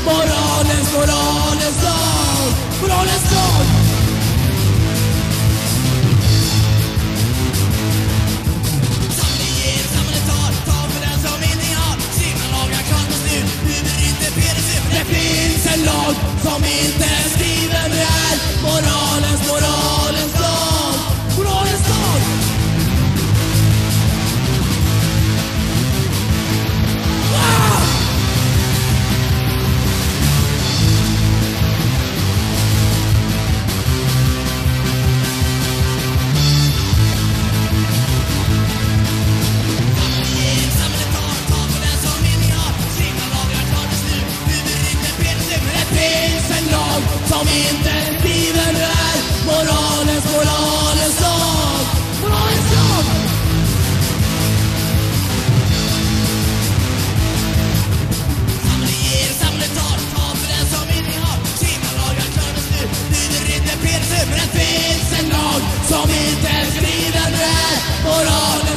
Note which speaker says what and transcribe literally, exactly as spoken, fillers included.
Speaker 1: Moralens, moralens lag. Moralens lag. Samhället ger, samhället tar. Ta för den som ingenting har. Skrivna lagar kan ta slut. Du bryter P D C. Det finns en lag som inte är skriven här. Moralens, moralens lag. Moralens lag. Som inte är skriven är moralens, moralens lag. Moralens lag. Samhället ger, samhället tar. Ta för den som ingenting har. Skrivna lagar klarnas nu. Lyder inte P D C. Men det finns en lag som inte är skriven är moralens